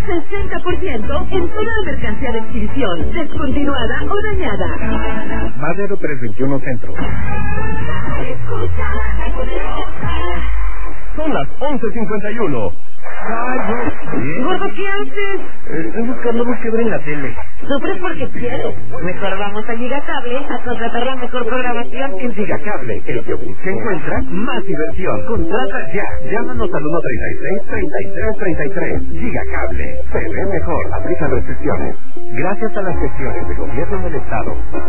60% en toda la mercancía de exhibición, descontinuada o dañada. Madero 321 Centro. Son las 11:51. Gordo, ¿qué haces? Estoy buscando algo que ver en la tele. Sufres porque quieres. Mejor vamos a Gigacable a contratar la mejor programación. En Gigacable, el que busca encuentra más diversión. Contrata ya. Llámanos al 136-3333. Gigacable. Se ve mejor. Aplica restricciones. Gracias a las gestiones del gobierno del estado.